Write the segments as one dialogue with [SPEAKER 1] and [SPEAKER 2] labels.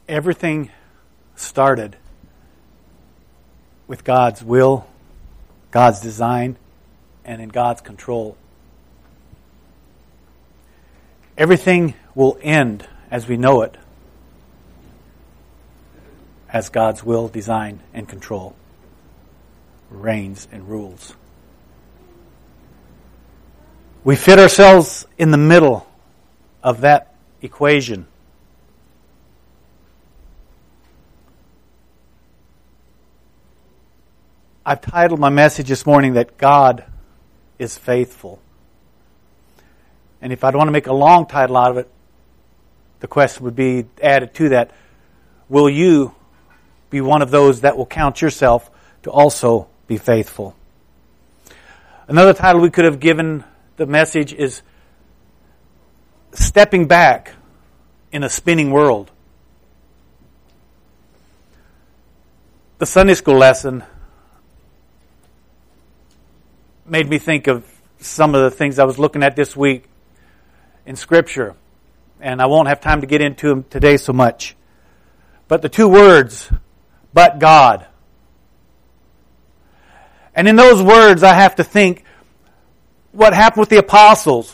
[SPEAKER 1] Everything started with God's will, God's design, and in God's control. Everything will end as we know it, as God's will, design, and control reigns and rules. We fit ourselves in the middle of that equation. I've titled my message this morning that God is faithful. And if I'd want to make a long title out of it, the question would be added to that, will you be one of those that will count yourself to also be faithful? Another title we could have given the message is Stepping Back in a Spinning World. The Sunday school lesson made me think of some of the things I was looking at this week in Scripture. And I won't have time to get into them today so much. But the two words, but God. And in those words, I have to think what happened with the apostles.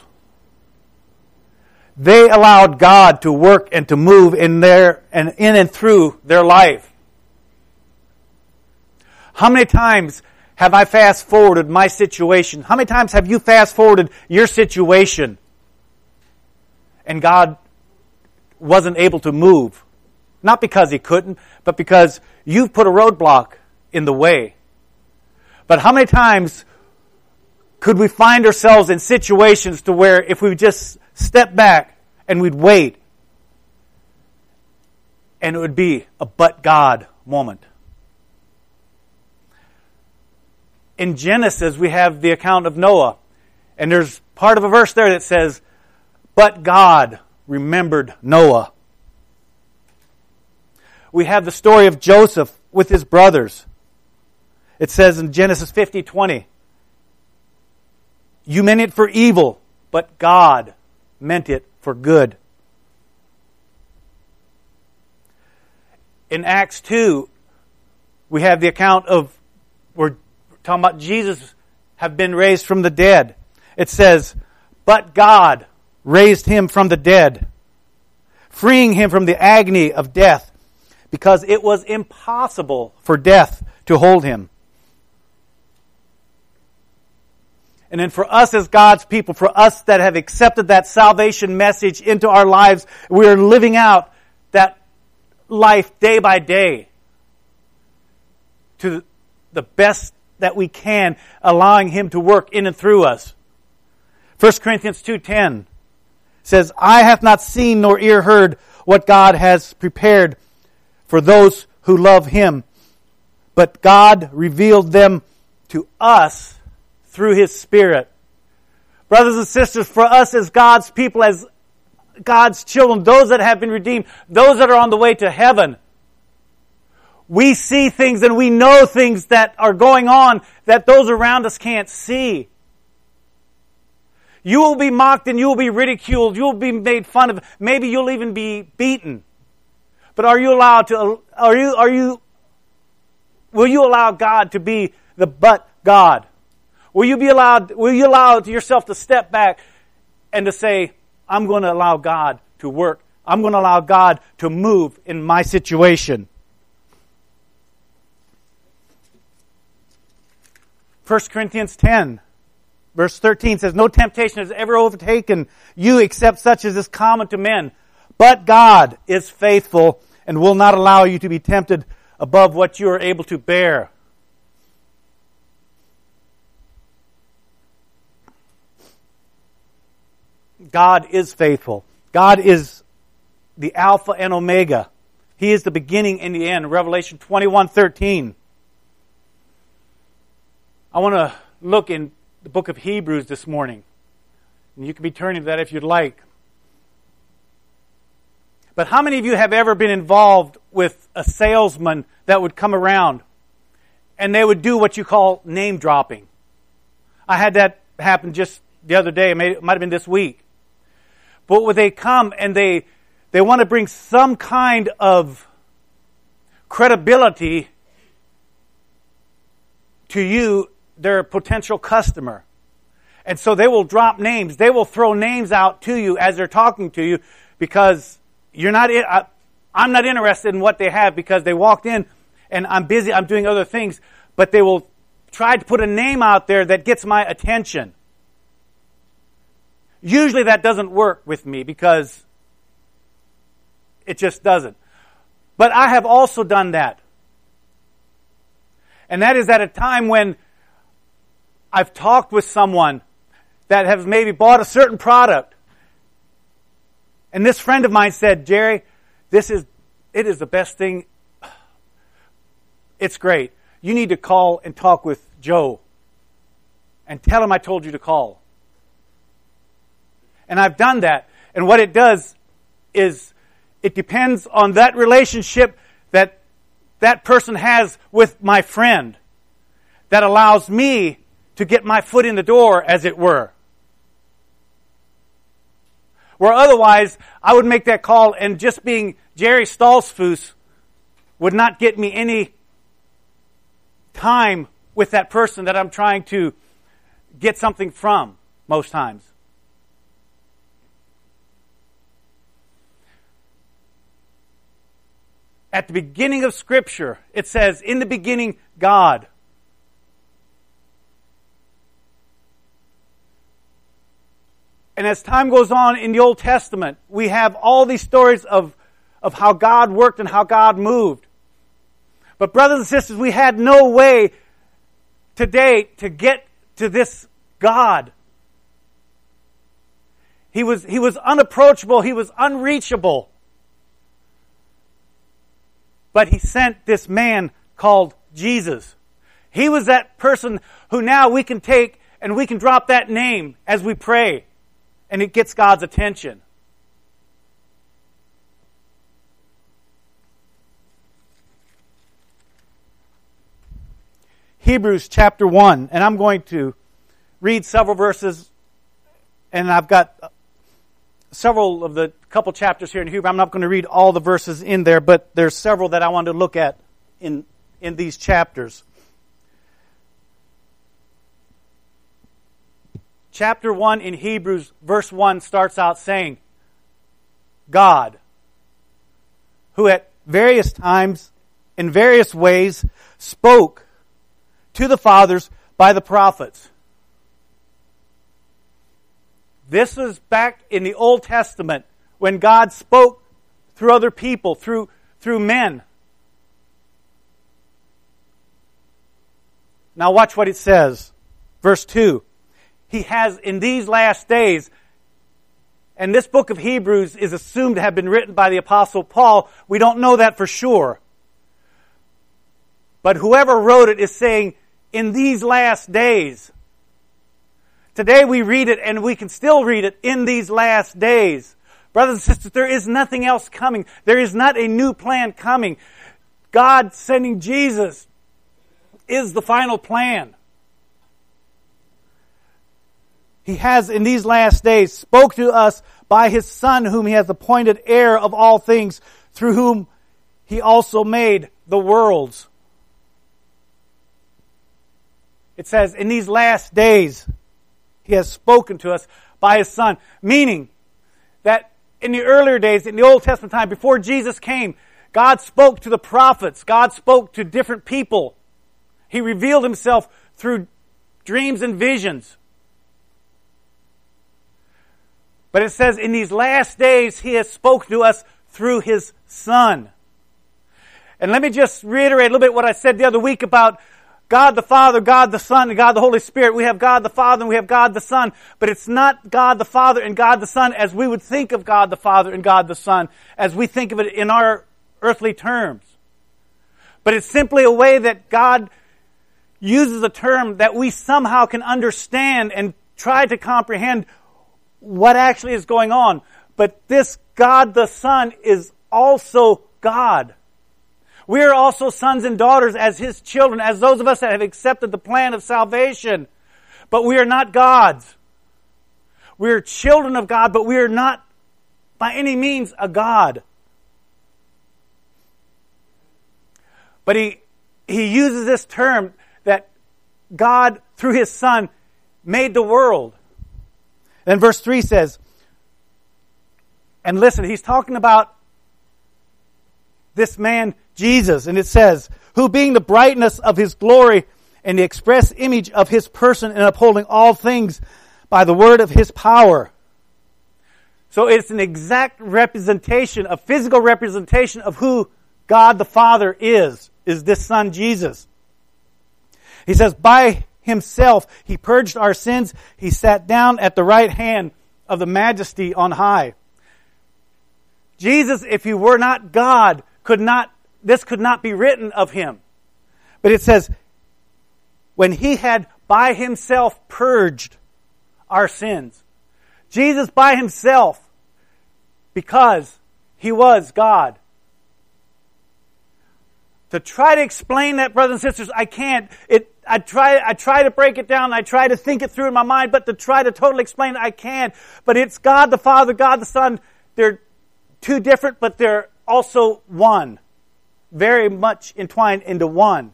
[SPEAKER 1] They allowed God to work and to move in and through their life. How many times have I fast forwarded my situation? How many times have you fast forwarded your situation and God wasn't able to move? Not because He couldn't, but because you've put a roadblock in the way. But how many times could we find ourselves in situations to where if we just step back and we'd wait, and it would be a but God moment? In Genesis, we have the account of Noah. And there's part of a verse there that says, but God remembered Noah. We have the story of Joseph with his brothers. It says in Genesis 50:20, you meant it for evil, but God meant it for good. In Acts 2, we have the account of, we're talking about Jesus have been raised from the dead. It says, but God raised Him from the dead, freeing Him from the agony of death, because it was impossible for death to hold Him. And then for us as God's people, for us that have accepted that salvation message into our lives, we are living out that life day by day to the best that we can, allowing Him to work in and through us. 1 Corinthians 2:10 says, eye hath not seen nor ear heard what God has prepared for those who love Him, but God revealed them to us through His Spirit. Brothers and sisters, for us as God's people, as God's children, those that have been redeemed, those that are on the way to heaven, we see things and we know things that are going on that those around us can't see. You will be mocked and you will be ridiculed. You will be made fun of. Maybe you'll even be beaten. But are you allowed to, will you allow God to be the but God? Will you allow yourself to step back and to say, I'm going to allow God to work. I'm going to allow God to move in my situation. 1 Corinthians 10, verse 13 says, no temptation has ever overtaken you except such as is common to men. But God is faithful and will not allow you to be tempted above what you are able to bear. God is faithful. God is the Alpha and Omega. He is the beginning and the end. Revelation 21:13. I want to look in the book of Hebrews this morning. And you can be turning to that if you'd like. But how many of you have ever been involved with a salesman that would come around and they would do what you call name dropping? I had that happen just the other day. It might have been this week. But when they come and they They want to bring some kind of credibility to you, their potential customer. And so they will drop names. They will throw names out to you as they're talking to you because I'm not interested in what they have because they walked in and I'm busy, I'm doing other things. But they will try to put a name out there that gets my attention. Usually that doesn't work with me because it just doesn't. But I have also done that. And that is at a time when I've talked with someone that has maybe bought a certain product. And this friend of mine said, Jerry, it is the best thing. It's great. You need to call and talk with Joe and tell him I told you to call. And I've done that. And what it does is it depends on that relationship that that person has with my friend that allows me to get my foot in the door, as it were. Where otherwise, I would make that call and just being Jerry Stolzfus would not get me any time with that person that I'm trying to get something from most times. At the beginning of Scripture, it says, in the beginning, God. And as time goes on in the Old Testament, we have all these stories of how God worked and how God moved. But brothers and sisters, we had no way today to get to this God. He was unapproachable. He was unreachable. But He sent this man called Jesus. He was that person who now we can take and we can drop that name as we pray. And it gets God's attention. Hebrews chapter 1. And I'm going to read several verses. And I've got several of the couple chapters here in Hebrew. I'm not going to read all the verses in there, but there's several that I want to look at in these chapters. Chapter 1 in Hebrews, verse 1 starts out saying, God, who at various times, in various ways, spoke to the fathers by the prophets. This is back in the Old Testament when God spoke through other people, through men. Now watch what it says. Verse 2. He has in these last days, and this book of Hebrews is assumed to have been written by the Apostle Paul. We don't know that for sure. But whoever wrote it is saying, in these last days. Today we read it and we can still read it in these last days. Brothers and sisters, there is nothing else coming. There is not a new plan coming. God sending Jesus is the final plan. He has in these last days spoke to us by His Son, whom He has appointed heir of all things, through whom He also made the worlds. It says, in these last days, He has spoken to us by His Son. Meaning that in the earlier days, in the Old Testament time, before Jesus came, God spoke to the prophets. God spoke to different people. He revealed Himself through dreams and visions. But it says, in these last days, He has spoken to us through His Son. And let me just reiterate a little bit what I said the other week about God the Father, God the Son, and God the Holy Spirit. We have God the Father and we have God the Son. But it's not God the Father and God the Son as we would think of God the Father and God the Son, as we think of it in our earthly terms. But it's simply a way that God uses a term that we somehow can understand and try to comprehend what actually is going on. But this God the Son is also God. We are also sons and daughters as His children, as those of us that have accepted the plan of salvation. But we are not gods. We are children of God, but we are not by any means a God. But he uses this term that God, through His Son, made the world. Then verse 3 says, and listen, he's talking about this man, Jesus, and it says, who being the brightness of His glory and the express image of His person and upholding all things by the word of His power. So it's an exact representation, a physical representation of who God the Father is this Son Jesus. He says, by Himself He purged our sins. He sat down at the right hand of the Majesty on high. Jesus, if He were not God, this could not be written of Him. But it says, when He had by Himself purged our sins. Jesus by Himself, because He was God. To try to explain that, brothers and sisters, I can't. I try to break it down. I try to think it through in my mind, but to try to totally explain it, I can't. But it's God the Father, God the Son. They're two different, but they're also one. Very much entwined into one.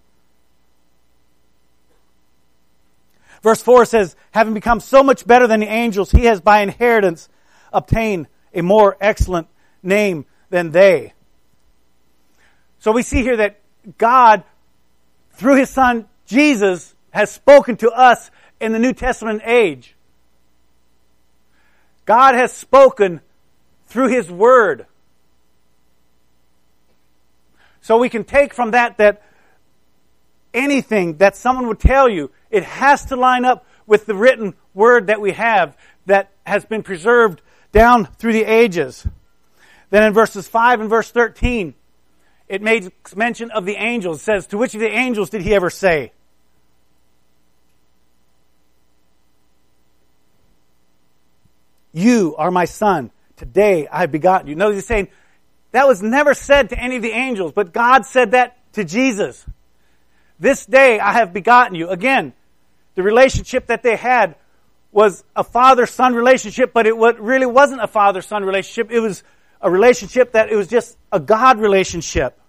[SPEAKER 1] Verse 4 says, having become so much better than the angels, He has by inheritance obtained a more excellent name than they. So we see here that God, through His Son, Jesus, has spoken to us in the New Testament age. God has spoken through His Word. So we can take from that anything that someone would tell you, it has to line up with the written Word that we have that has been preserved down through the ages. Then in verses 5 and verse 13, it makes mention of the angels. It says, to which of the angels did He ever say? You are my Son. Today I have begotten you. Notice He's saying, that was never said to any of the angels, but God said that to Jesus. This day I have begotten you. Again, the relationship that they had was a father-son relationship, but it really wasn't a father-son relationship. It was a relationship that it was just a God relationship.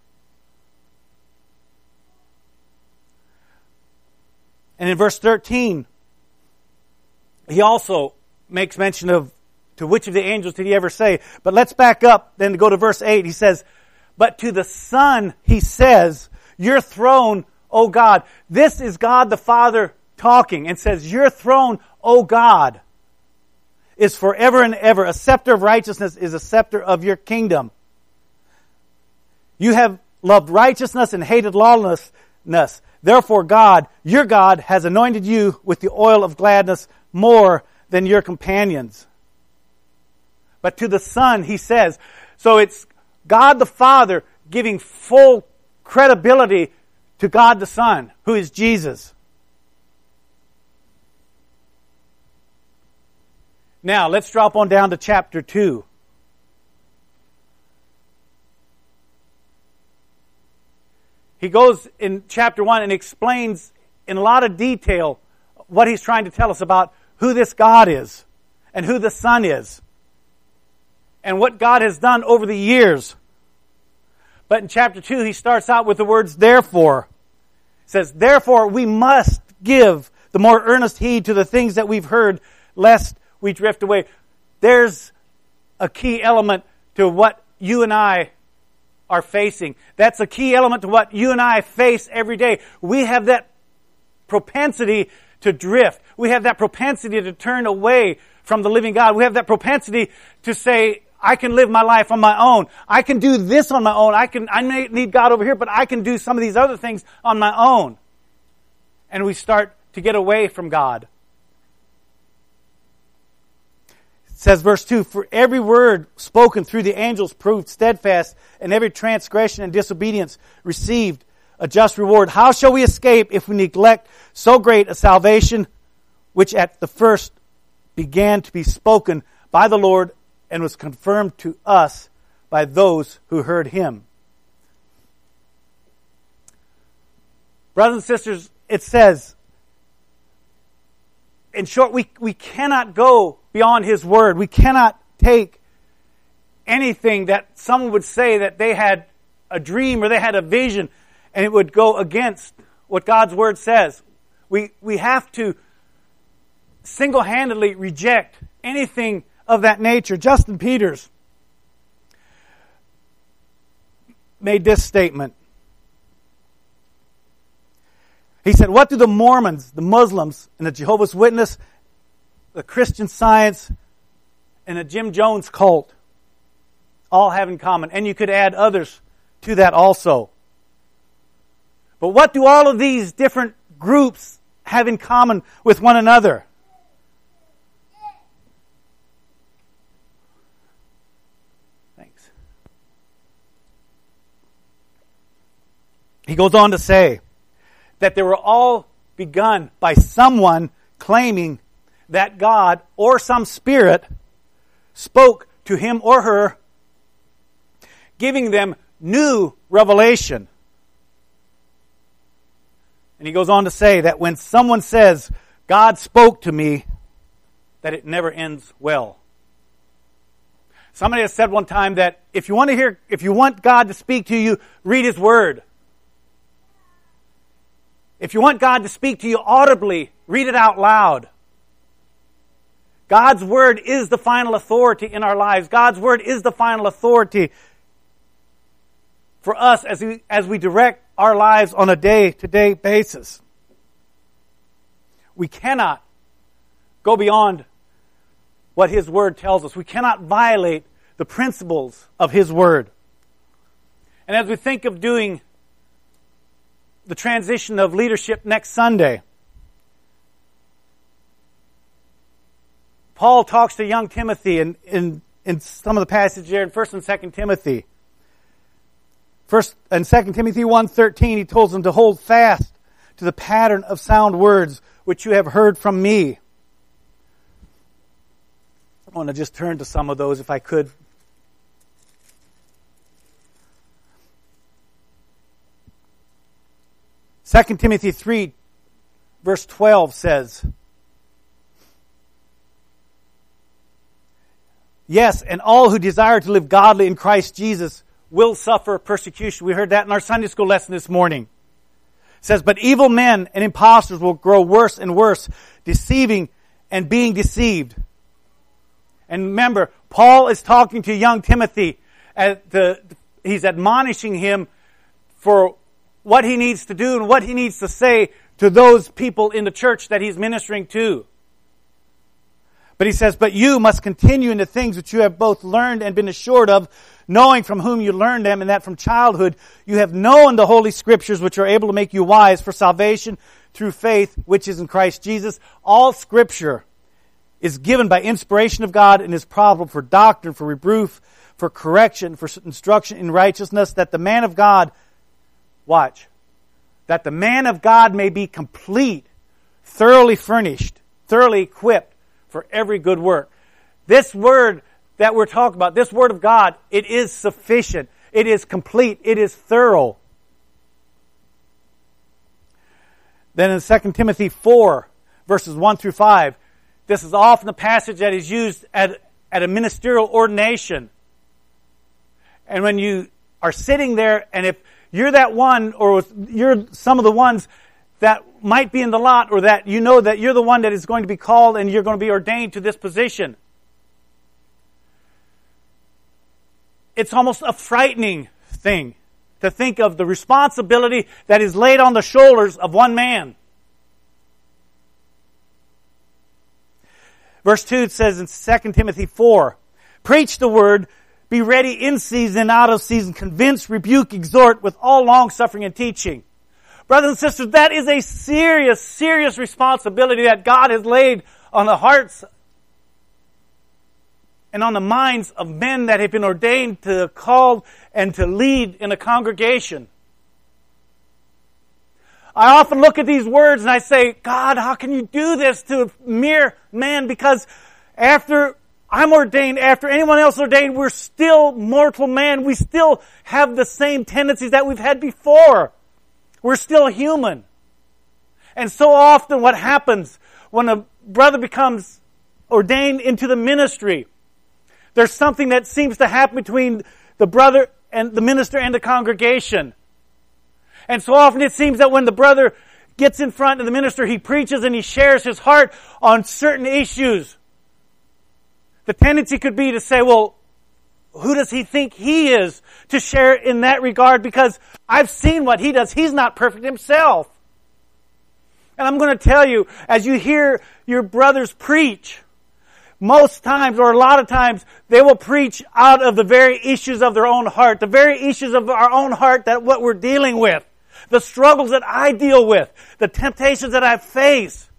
[SPEAKER 1] And in verse 13, He also makes mention of, to which of the angels did He ever say? But let's back up then to go to verse 8. He says, but to the Son He says, your throne, O God. This is God the Father talking and says, your throne, O God, is forever and ever. A scepter of righteousness is a scepter of your kingdom. You have loved righteousness and hated lawlessness. Therefore God, your God, has anointed you with the oil of gladness more than your companions. But to the Son, He says, so it's God the Father giving full credibility to God the Son, who is Jesus. Now, let's drop on down to chapter 2. He goes in chapter 1 and explains in a lot of detail what he's trying to tell us about who this God is and who the Son is and what God has done over the years. But in chapter 2, he starts out with the words, therefore. He says, therefore we must give the more earnest heed to the things that we've heard, lest we drift away. There's a key element to what you and I are facing. That's a key element to what you and I face every day. We have that propensity to drift. We have that propensity to turn away from the living God. We have that propensity to say, I can live my life on my own. I can do this on my own. I may need God over here, but I can do some of these other things on my own. And we start to get away from God. It says, verse 2, for every word spoken through the angels proved steadfast, and every transgression and disobedience received a just reward. How shall we escape if we neglect so great a salvation, which at the first began to be spoken by the Lord and was confirmed to us by those who heard Him? Brothers and sisters, it says, in short, we cannot go beyond His Word. We cannot take anything that someone would say that they had a dream or they had a vision and it would go against what God's Word says. We have to single-handedly reject anything of that nature. Justin Peters made this statement. He said, what do the Mormons, the Muslims, and the Jehovah's Witness, the Christian Science, and the Jim Jones cult all have in common? And you could add others to that also. But what do all of these different groups have in common with one another? Thanks. He goes on to say that they were all begun by someone claiming that God or some spirit spoke to him or her, giving them new revelation. And he goes on to say that when someone says, God spoke to me, that it never ends well. Somebody has said one time that if you want God to speak to you, read His Word. If you want God to speak to you audibly, read it out loud. God's Word is the final authority in our lives. God's Word is the final authority for us as we direct our lives on a day-to-day basis. We cannot go beyond what His Word tells us. We cannot violate the principles of His Word. And as we think of doing the transition of leadership next Sunday, Paul talks to young Timothy in some of the passages there in 1 and 2 Timothy. 1 and 2 Timothy 1:13, he tells them to hold fast to the pattern of sound words which you have heard from me. I want to just turn to some of those if I could. Second Timothy 3, verse 12 says, yes, and all who desire to live godly in Christ Jesus will suffer persecution. We heard that in our Sunday school lesson this morning. It says, but evil men and impostors will grow worse and worse, deceiving and being deceived. And remember, Paul is talking to young Timothy. He's admonishing him for what he needs to do and what he needs to say to those people in the church that he's ministering to. But he says, but you must continue in the things which you have both learned and been assured of, knowing from whom you learned them, and that from childhood you have known the Holy Scriptures, which are able to make you wise for salvation through faith, which is in Christ Jesus. All Scripture is given by inspiration of God and is profitable for doctrine, for reproof, for correction, for instruction in righteousness, that the man of God, that the man of God may be complete, thoroughly furnished, thoroughly equipped for every good work. This word that we're talking about, this Word of God, it is sufficient. It is complete. It is thorough. Then in 2 Timothy 4, verses 1 through 5, this is often the passage that is used at a ministerial ordination. And when you are sitting there, and if you're that one, or you're some of the ones that might be in the lot, or that you know that you're the one that is going to be called and you're going to be ordained to this position, it's almost a frightening thing to think of the responsibility that is laid on the shoulders of one man. Verse 2 says in 2 Timothy 4, preach the word, be ready in season and out of season, convince, rebuke, exhort with all long suffering and teaching. Brothers and sisters, that is a serious, serious responsibility that God has laid on the hearts and on the minds of men that have been ordained to call and to lead in a congregation. I often look at these words and I say, God, how can you do this to a mere man? Because after I'm ordained, after anyone else ordained, we're still mortal man. We still have the same tendencies that we've had before. We're still human. And so often what happens when a brother becomes ordained into the ministry, There's something that seems to happen between the brother and the minister and the congregation. And so often it seems that when the brother gets in front of the minister, he preaches and he shares his heart on certain issues. The tendency could be to say, well, who does he think he is to share in that regard? Because I've seen what he does. He's not perfect himself. And I'm going to tell you, as you hear your brothers preach, most times, or a lot of times, they will preach out of the very issues of their own heart, the very issues of our own heart that what we're dealing with, the struggles that I deal with, the temptations that I face.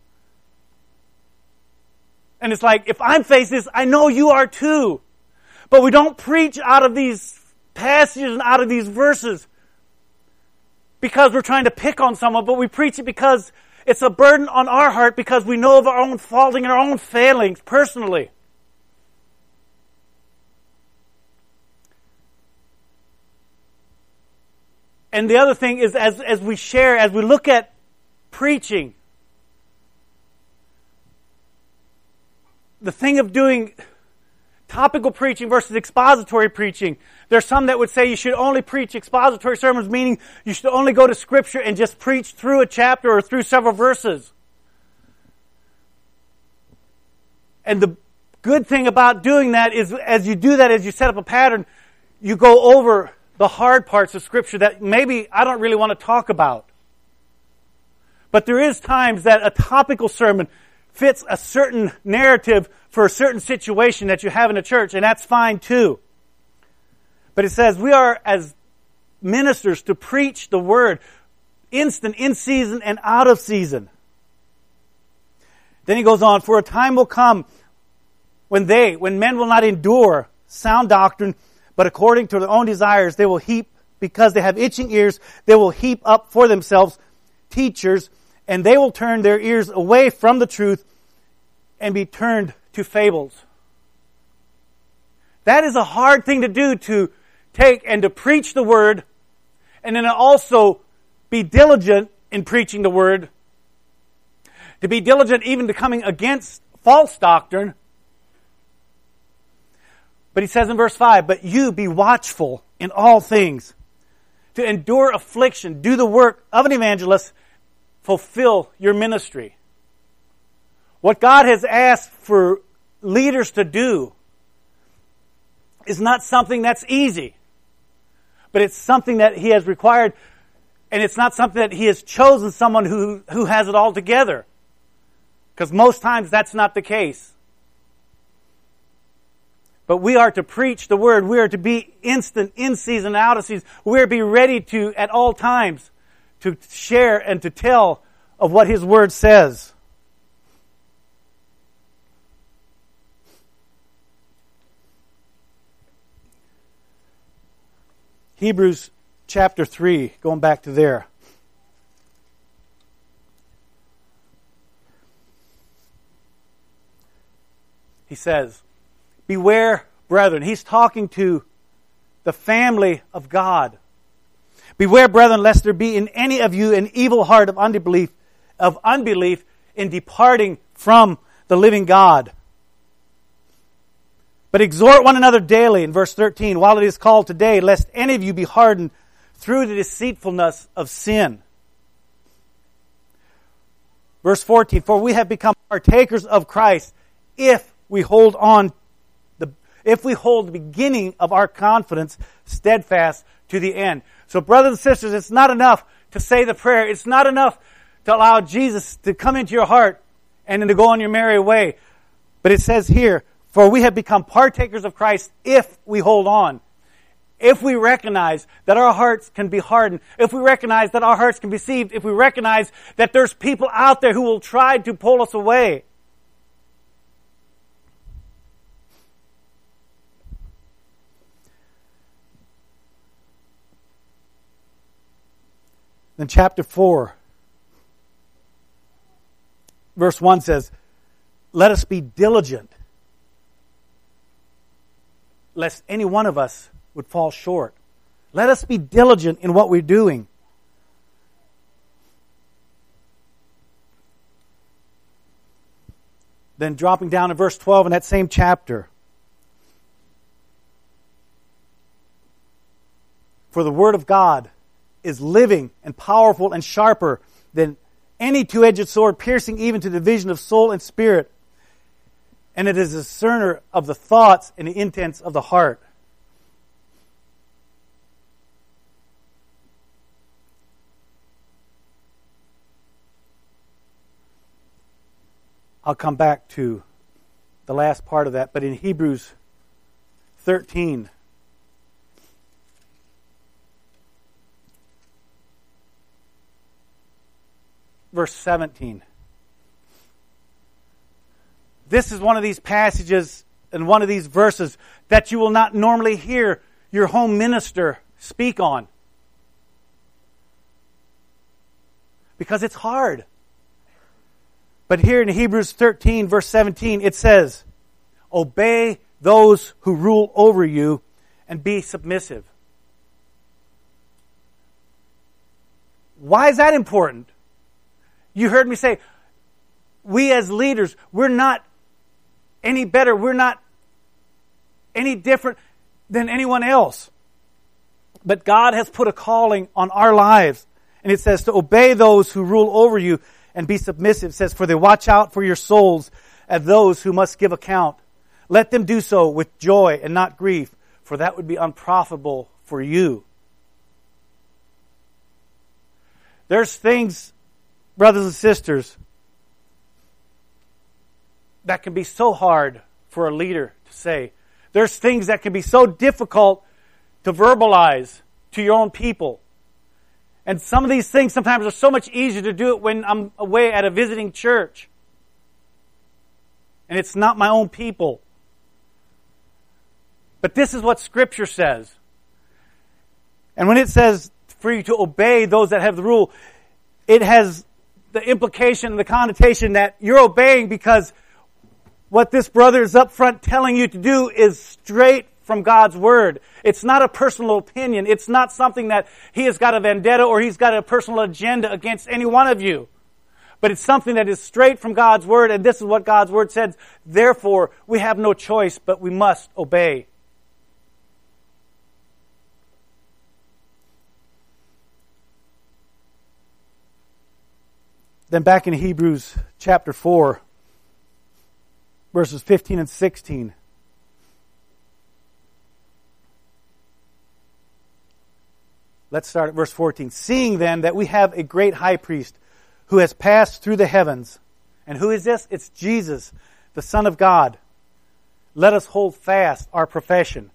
[SPEAKER 1] And it's like, if I'm facing this, I know you are too. But we don't preach out of these passages and out of these verses because we're trying to pick on someone, but we preach it because it's a burden on our heart because we know of our own faulting and our own failings personally. And the other thing is, as we share, as we look at preaching, the thing of doing topical preaching versus expository preaching, there's some that would say you should only preach expository sermons, meaning you should only go to Scripture and just preach through a chapter or through several verses. And the good thing about doing that is, as you do that, as you set up a pattern, you go over the hard parts of Scripture that maybe I don't really want to talk about. But there is times that a topical sermon fits a certain narrative for a certain situation that you have in a church, and that's fine too. But it says we are as ministers to preach the word instant, in season, and out of season. Then he goes on, for a time will come when men will not endure sound doctrine, but according to their own desires they will heap, because they have itching ears, they will heap up for themselves teachers, and they will turn their ears away from the truth and be turned to fables. That is a hard thing to do, to take and to preach the word, and then also be diligent in preaching the word, to be diligent even to coming against false doctrine. But he says in verse 5, but you be watchful in all things, to endure affliction, do the work of an evangelist, fulfill your ministry. What God has asked for leaders to do is not something that's easy, but it's something that He has required, and it's not something that He has chosen someone who has it all together. Because most times that's not the case. But we are to preach the word. We are to be instant, in season, out of season. We are to be ready to, at all times, to share and to tell of what His word says. Hebrews chapter 3, going back to there. He says, beware, brethren. He's talking to the family of God. Beware, brethren, lest there be in any of you an evil heart of unbelief in departing from the living God. But exhort one another daily, in verse 13, while it is called today, lest any of you be hardened through the deceitfulness of sin. Verse 14, for we have become partakers of Christ if we hold the beginning of our confidence steadfast to the end. So brothers and sisters, it's not enough to say the prayer. It's not enough to allow Jesus to come into your heart and then to go on your merry way. But it says here, for we have become partakers of Christ if we hold on. If we recognize that our hearts can be hardened. If we recognize that our hearts can be deceived. If we recognize that there's people out there who will try to pull us away. Then chapter 4, verse 1 says, let us be diligent, lest any one of us would fall short. Let us be diligent in what we're doing. Then dropping down to verse 12 in that same chapter, For the Word of God is living and powerful and sharper than any two-edged sword, piercing even to the division of soul and spirit. And it is a discerner of the thoughts and the intents of the heart. I'll come back to the last part of that, but in Hebrews 13, verse 17. This is one of these passages and one of these verses that you will not normally hear your home minister speak on. Because it's hard. But here in Hebrews 13, verse 17, it says, obey those who rule over you and be submissive. Why is that important? You heard me say, we as leaders, we're not any better, we're not any different than anyone else. But God has put a calling on our lives. And it says to obey those who rule over you and be submissive. It says, for they watch out for your souls as those who must give account. Let them do so with joy and not grief, for that would be unprofitable for you. There's things, brothers and sisters, that can be so hard for a leader to say. There's things that can be so difficult to verbalize to your own people. And some of these things sometimes are so much easier to do it when I'm away at a visiting church. And it's not my own people. But this is what Scripture says. And when it says for you to obey those that have the rule, it has the implication and the connotation that you're obeying because what this brother is up front telling you to do is straight from God's Word. It's not a personal opinion. It's not something that he has got a vendetta or he's got a personal agenda against any one of you. But it's something that is straight from God's Word, and this is what God's Word says. Therefore, we have no choice, but we must obey. Then back in Hebrews chapter 4, verses 15 and 16. Let's start at verse 14. Seeing then that we have a great high priest who has passed through the heavens. And who is this? It's Jesus, the Son of God. Let us hold fast our profession.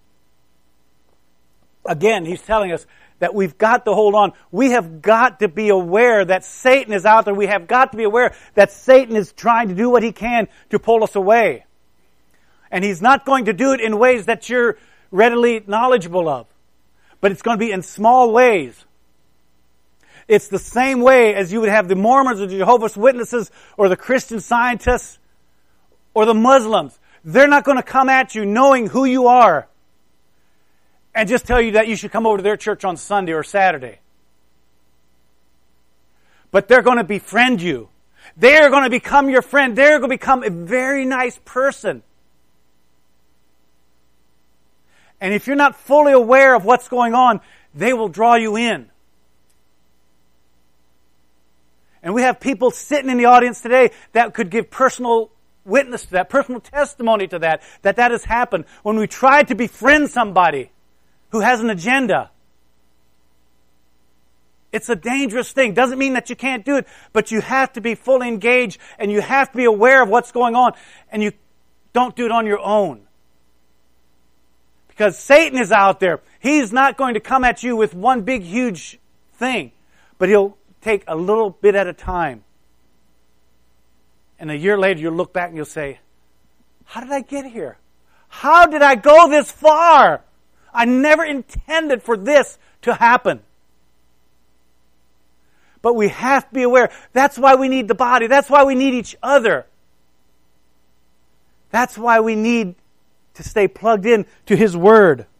[SPEAKER 1] Again, he's telling us that we've got to hold on. We have got to be aware that Satan is out there. We have got to be aware that Satan is trying to do what he can to pull us away. And he's not going to do it in ways that you're readily knowledgeable of. But it's going to be in small ways. It's the same way as you would have the Mormons or the Jehovah's Witnesses or the Christian Scientists or the Muslims. They're not going to come at you knowing who you are and just tell you that you should come over to their church on Sunday or Saturday. But they're going to befriend you. They're going to become your friend. They're going to become a very nice person. And if you're not fully aware of what's going on, they will draw you in. And we have people sitting in the audience today that could give personal witness to that, personal testimony to that has happened when we try to befriend somebody who has an agenda. It's a dangerous thing. Doesn't mean that you can't do it, but you have to be fully engaged and you have to be aware of what's going on, and you don't do it on your own. Because Satan is out there. He's not going to come at you with one big, huge thing. But he'll take a little bit at a time. And a year later, you'll look back and you'll say, how did I get here? How did I go this far? I never intended for this to happen. But we have to be aware. That's why we need the body. That's why we need each other. That's why we need to stay plugged in to His Word. It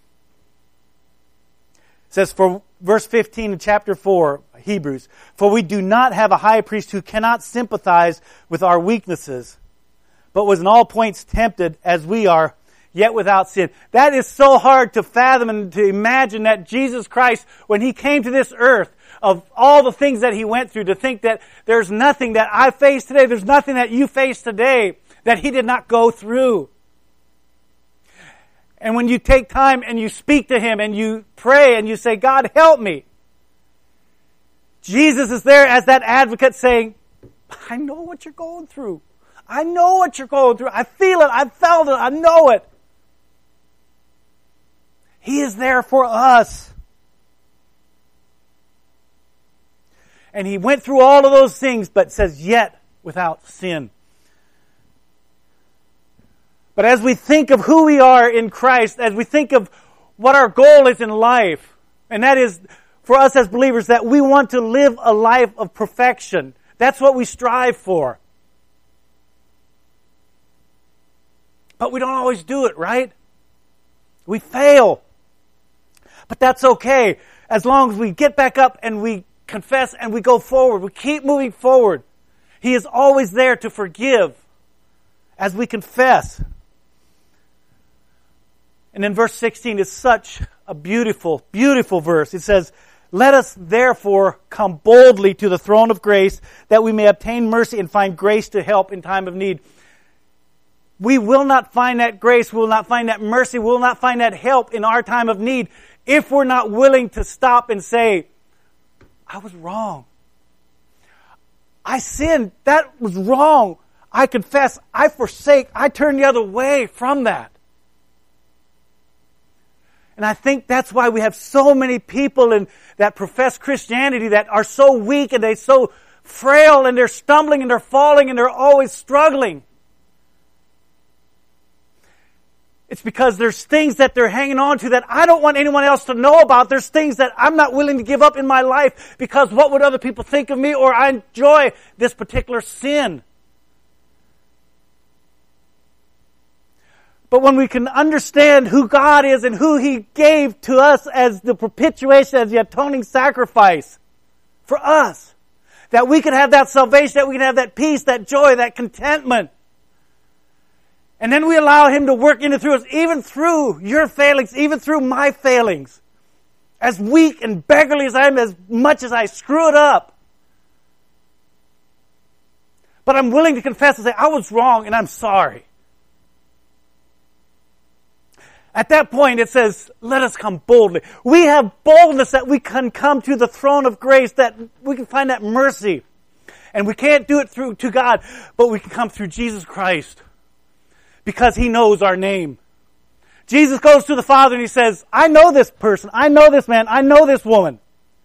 [SPEAKER 1] says, for verse 15 in chapter 4, Hebrews, for we do not have a high priest who cannot sympathize with our weaknesses, but was in all points tempted as we are, yet without sin. That is so hard to fathom and to imagine that Jesus Christ, when He came to this earth, of all the things that He went through, to think that there's nothing that I face today, there's nothing that you face today that He did not go through. And when you take time and you speak to Him and you pray and you say, God, help me, Jesus is there as that advocate saying, I know what you're going through. I know what you're going through. I feel it. I felt it. I know it. He is there for us. And He went through all of those things, but says, yet without sin. But as we think of who we are in Christ, as we think of what our goal is in life, and that is for us as believers, that we want to live a life of perfection. That's what we strive for. But we don't always do it, right? We fail. But that's okay, as long as we get back up and we confess and we go forward. We keep moving forward. He is always there to forgive as we confess. And in verse 16 is such a beautiful, beautiful verse. It says, let us therefore come boldly to the throne of grace, that we may obtain mercy and find grace to help in time of need. We will not find that grace, we will not find that mercy, we will not find that help in our time of need if we're not willing to stop and say, I was wrong. I sinned. That was wrong. I confess. I forsake. I turn the other way from that. And I think that's why we have so many people that profess Christianity that are so weak and they're so frail and they're stumbling and they're falling and they're always struggling. It's because there's things that they're hanging on to that I don't want anyone else to know about. There's things that I'm not willing to give up in my life because what would other people think of me, or I enjoy this particular sin. But when we can understand who God is and who He gave to us as the propitiation, as the atoning sacrifice for us, that we can have that salvation, that we can have that peace, that joy, that contentment. And then we allow Him to work in and through us, even through your failings, even through my failings. As weak and beggarly as I am, as much as I screw it up. But I'm willing to confess and say, I was wrong and I'm sorry. At that point it says, let us come boldly. We have boldness that we can come to the throne of grace, that we can find that mercy. And we can't do it through to God, but we can come through Jesus Christ. Because He knows our name. Jesus goes to the Father and He says, I know this person, I know this man, I know this woman.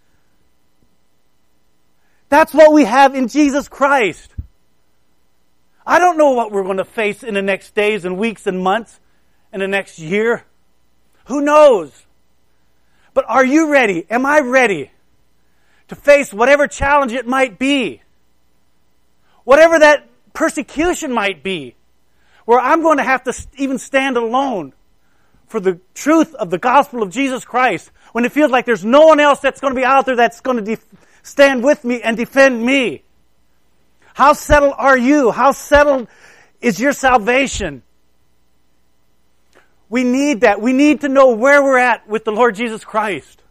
[SPEAKER 1] That's what we have in Jesus Christ. I don't know what we're going to face in the next days and weeks and months and the next year. Who knows? But are you ready? Am I ready to face whatever challenge it might be? Whatever that persecution might be? Where I'm going to have to even stand alone for the truth of the gospel of Jesus Christ, when it feels like there's no one else that's going to be out there that's going to stand with me and defend me. How settled are you? How settled is your salvation? We need that. We need to know where we're at with the Lord Jesus Christ.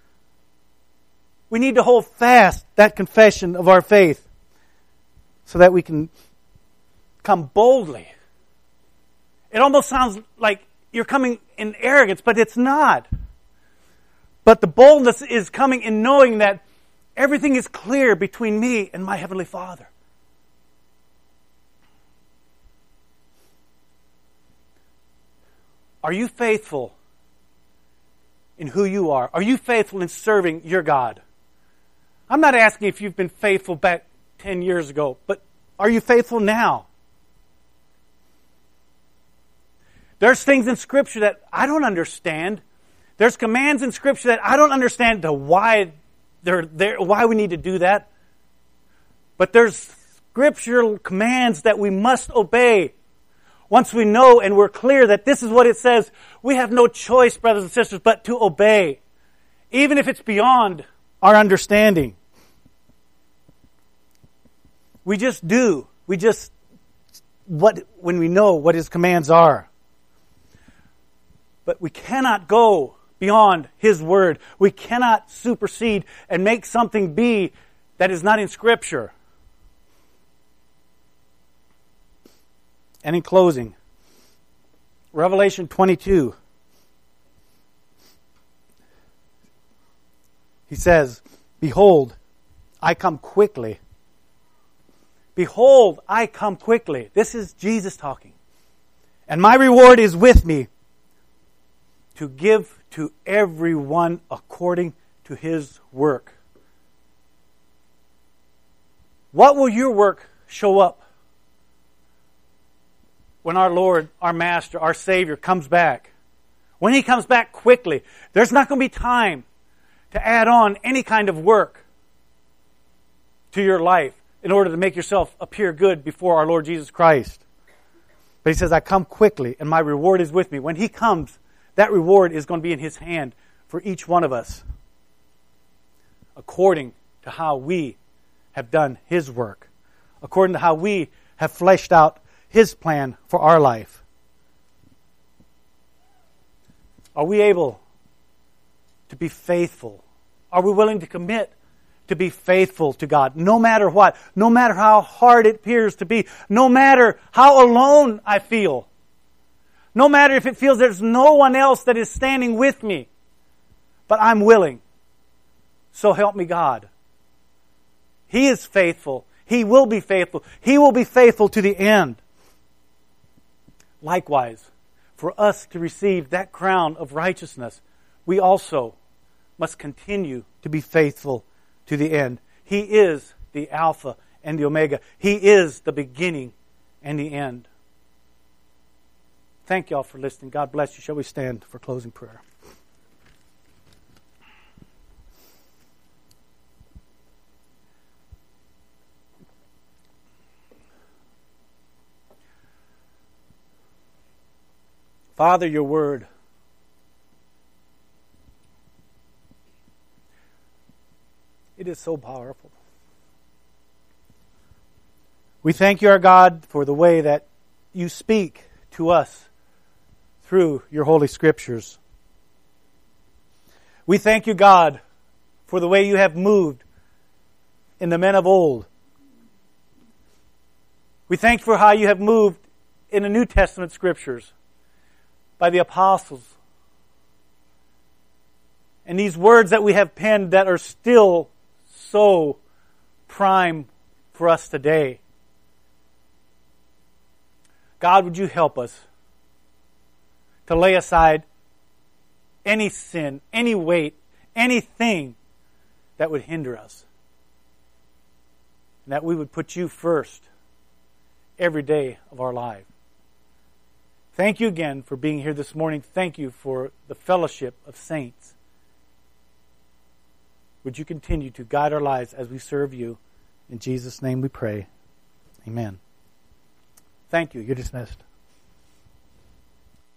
[SPEAKER 1] We need to hold fast that confession of our faith so that we can come boldly. It almost sounds like you're coming in arrogance, but it's not. But the boldness is coming in knowing that everything is clear between me and my Heavenly Father. Are you faithful in who you are? Are you faithful in serving your God? I'm not asking if you've been faithful back 10 years ago, but are you faithful now? There's things in Scripture that I don't understand. There's commands in Scripture that I don't understand why they're there, why we need to do that. But there's scriptural commands that we must obey. Once we know and we're clear that this is what it says, we have no choice, brothers and sisters, but to obey. Even if it's beyond our understanding. We just do. When we know what His commands are. But we cannot go beyond His Word. We cannot supersede and make something be that is not in Scripture. And in closing, Revelation 22. He says, "Behold, I come quickly." Behold, I come quickly. This is Jesus talking. "And my reward is with me to give to everyone according to his work." What will your work show up when our Lord, our Master, our Savior comes back? When He comes back quickly, there's not going to be time to add on any kind of work to your life in order to make yourself appear good before our Lord Jesus Christ. But He says, "I come quickly and my reward is with me." When He comes, that reward is going to be in His hand for each one of us, according to how we have done His work, according to how we have fleshed out His plan for our life. Are we able to be faithful? Are we willing to commit to be faithful to God, no matter what, no matter how hard it appears to be, no matter how alone I feel, no matter if it feels there's no one else that is standing with me, but I'm willing. So help me God. He is faithful. He will be faithful. He will be faithful to the end. Likewise, for us to receive that crown of righteousness, we also must continue to be faithful to the end. He is the Alpha and the Omega. He is the beginning and the end. Thank you all for listening. God bless you. Shall we stand for closing prayer? Father, your word it is so powerful. We thank you, our God, for the way that you speak to us through your Holy Scriptures. We thank you, God, for the way you have moved in the men of old. We thank you for how you have moved in the New Testament Scriptures by the apostles. And these words that we have penned that are still so prime for us today. God, would you help us to lay aside any sin, any weight, anything that would hinder us. And that we would put you first every day of our life. Thank you again for being here this morning. Thank you for the fellowship of saints. Would you continue to guide our lives as we serve you? In Jesus' name we pray. Amen. Thank you. You're dismissed.